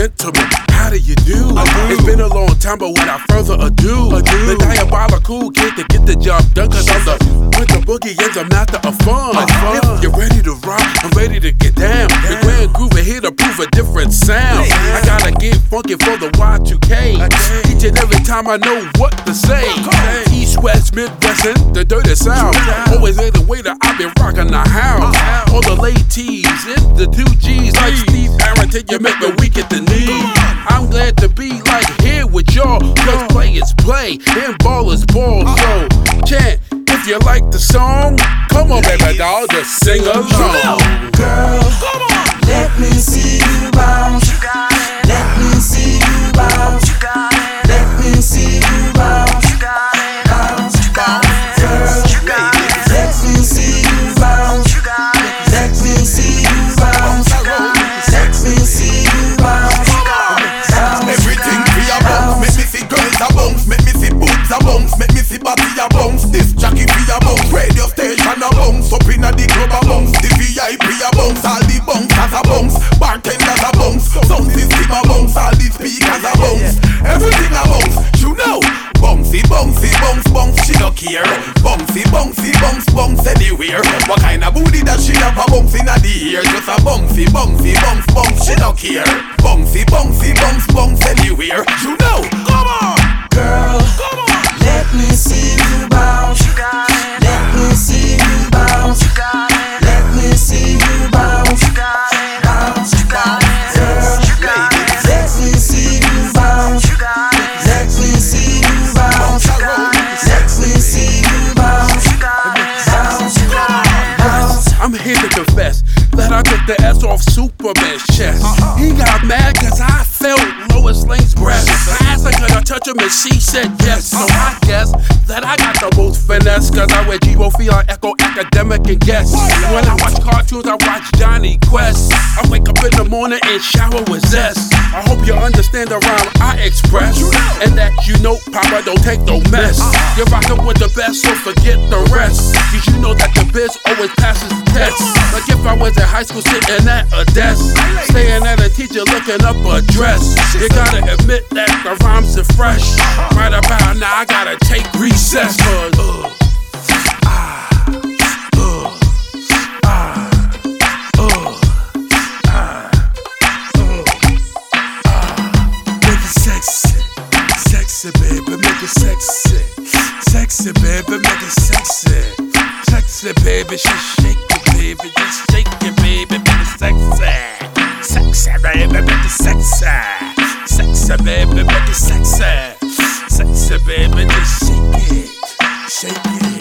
gentlemen, how do you do? It's been a long time, but without further ado, the diabolical kid to get the job done, cause I'm with the boogie and the master of fun. If you're ready to rock, I'm ready to get down. The grand groove is here to prove a different sound. I gotta get funky for the Y2K. Each and every time I know what to say. East, West, Midwest, and the dirty South. Always in the way that I've been rocking the house. All the ladies, it's the 2Gs like Steve Harrington, you make me weak at the knee. I'm glad to be like here with y'all, cause players play and ballers ball. So chant if you like the song. Come on, baby doll, just sing along. Girl, let me see you bounce. Let me see you bounce. Let me see you bounce. Bounce, bounce, girl. Let me see you bounce. Let me see you bounce. Let me see you bounce. Everything be a bounce. Make me see girls a bounce. Make me see boobs a bounce. Make me see body a bounce. This jockey be a bounce. Radio station a bounce. Up inna the club a bounce. The VIP a bounce. All the bouncers a bounce. Bartenders a bounce. Sound system a bounce. All the speakers a bounce. Everything a bounce. You know. Bouncy, bouncy, bounce, bounce. She don't care. Bouncy, bouncy, bounce, bounce anywhere. What kind of booty that she have a bounce inna the ear? Just a bouncy, bouncy, bounce, bounce. She don't care. Bouncy, bouncy, bounce, bounce anywhere. You know. Come on, girl. Come on. Let me see you bounce. Let me see you bounce. Let me see you bounce. Bounce, bounce, girl. Let me see you bounce. Let me see you bounce. Let me see you bounce. Bounce, bounce. I'm here to confess that I took the S off Superman's chest. He got mad cause I felt Lois Lane's breast. I asked her could I touch him and she said yes. So I guess that I got the most finesse, cause I wear G-Bo, Feel, Echo, Academic, and Guess. When I watch cartoons, I watch Johnny Quest. I wake up in the morning and shower with zest. I hope you understand the rhyme I express, and that you know Papa don't take no mess. You're rockin' with the best, so forget the rest, cause you know that the biz always passes the test. Like if I was in high school sitting at a desk, staying at a teacher looking up a dress. You gotta admit that the rhymes are fresh. Right about now I gotta take recess, cause make it sexy, sexy baby, make it sexy, sexy baby, make it sexy, sexy baby, just shake it baby, just shake it baby, make it sexy, sexy baby, make it sexy, sexy baby, make it sexy, sexy baby, just shake it, shake it.